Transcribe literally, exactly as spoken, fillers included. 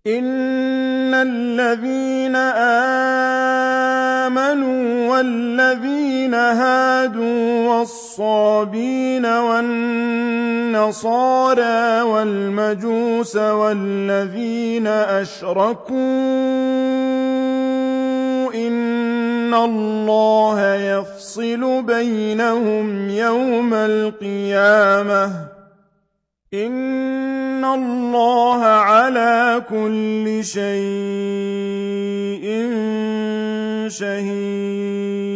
إِنَّ الَّذِينَ آمَنُوا وَالَّذِينَ هَادُوا وَالصَّابِينَ وَالنَّصَارَىٰ وَالْمَجُوسَ وَالَّذِينَ أَشْرَكُوا إِنَّ اللَّهَ يَفْصِلُ بَيْنَهُمْ يَوْمَ الْقِيَامَةِ ۚ إِنَّ اللَّهَ عَلَىٰ كُلِّ شَيْءٍ شَهِيدٌ.